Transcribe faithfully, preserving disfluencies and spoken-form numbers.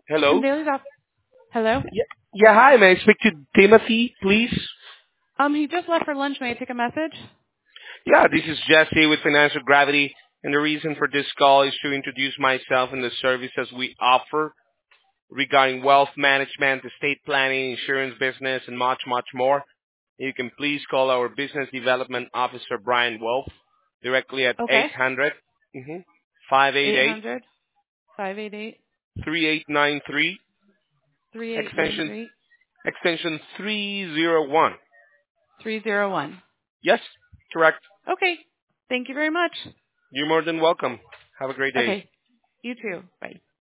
Tim Hello? Daly's off. Hello? Yeah, yeah, hi, may I speak to Timothy, please? Um, he just left for lunch. May I take a message? Yeah, this is Jesse with Financial Gravity, and the reason for this call is to introduce myself and the services we offer regarding wealth management, estate planning, insurance business, and much, much more. You can please call our Business Development Officer, Brian Wolf, directly at Okay. eight hundred mm-hmm, five eight Eight eight, hundred five eight eight three eight nine three, three eight nine extension, three extension three zero one. three zero one. Yes, correct. Okay. Thank you very much. You're more than welcome. Have a great day. Okay. You too. Bye.